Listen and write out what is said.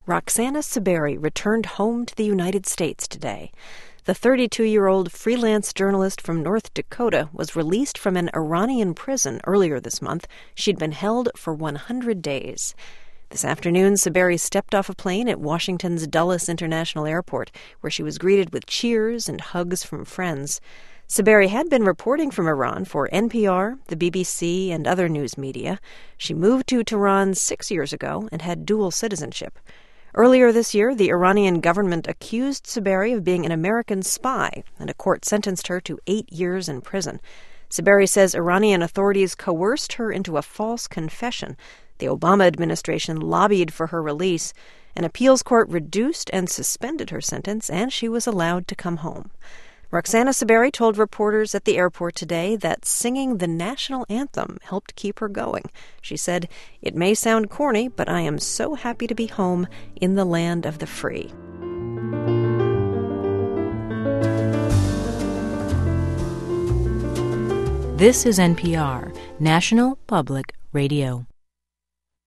Roxana Saberi returned home to the United States today. The 32-year-old freelance journalist from North Dakota was released from an Iranian prison earlier this month. She'd been held for 100 days. This afternoon, Saberi stepped off a plane at Washington's Dulles International Airport, where she was greeted with cheers and hugs from friends. Saberi had been reporting from Iran for NPR, the BBC, and other news media. She moved to Tehran 6 years ago and had dual citizenship. Earlier this year, the Iranian government accused Saberi of being an American spy, and a court sentenced her to 8 years in prison. Saberi says Iranian authorities coerced her into a false confession. The Obama administration lobbied for her release. An appeals court reduced and suspended her sentence, and she was allowed to come home. Roxana Saberi told reporters at the airport today that singing the national anthem helped keep her going. She said, "It may sound corny, but I am so happy to be home in the land of the free." This is NPR, National Public Radio.